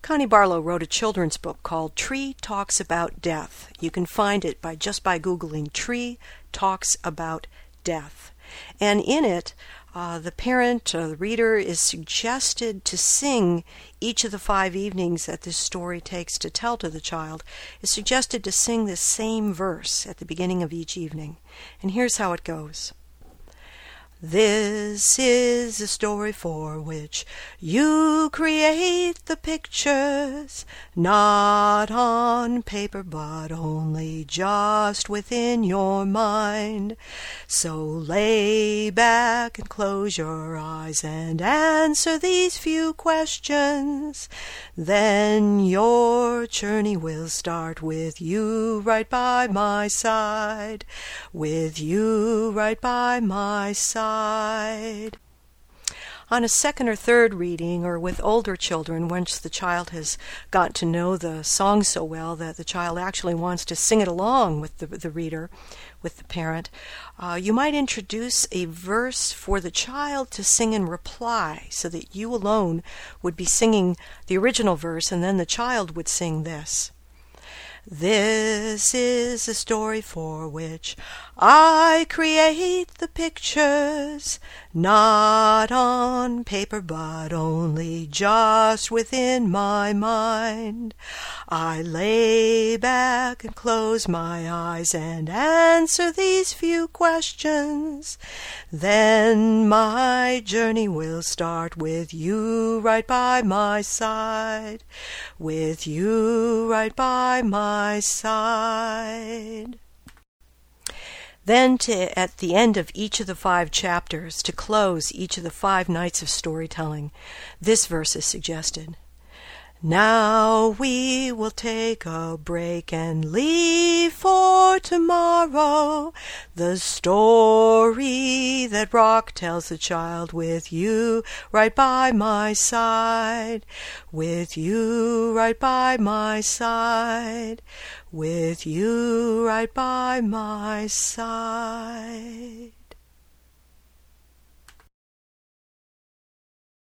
Connie Barlow wrote a children's book called Tree Talks About Death. You can find it by Googling Tree Talks About Death. And in it, the parent, the reader, is suggested to sing each of the 5 evenings that this story takes to tell to the child, is suggested to sing the same verse at the beginning of each evening. And here's how it goes. This is a story for which you create the pictures, not on paper but only just within your mind. So lay back and close your eyes and answer these few questions. Then your journey will start with you right by my side, with you right by my side. On a second or third reading, or with older children, once the child has got to know the song so well that the child actually wants to sing it along with the reader, with the parent, you might introduce a verse for the child to sing in reply, so that you alone would be singing the original verse, and then the child would sing this. This is a story for which I create the pictures, not on paper but only just within my mind. I lay back and close my eyes and answer these few questions. Then my journey will start with you right by my side, with you right by my side. Then at the end of each of the 5 chapters, to close each of the 5 nights of storytelling, this verse is suggested. Now we will take a break and leave for tomorrow the story that Rock tells the child, with you right by my side, with you right by my side, with you right by my side.